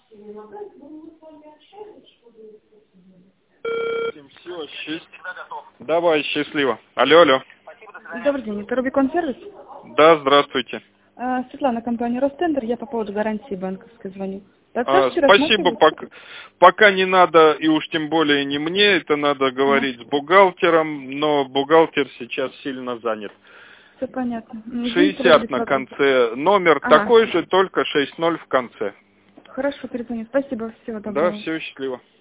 Все, давай, счастливо. Алло, алло. Добрый день, это Рубикон сервис? Да, здравствуйте. Светлана, компания Ростендер, я по поводу гарантии банковской звоню. Спасибо, пока не надо, и уж тем более не мне, это надо говорить с бухгалтером, но бухгалтер сейчас сильно занят. Все понятно. 60 на конце, номер такой же, только 60 в конце. Хорошо, перезвоню. Спасибо, всего доброго. Да, все, счастливо.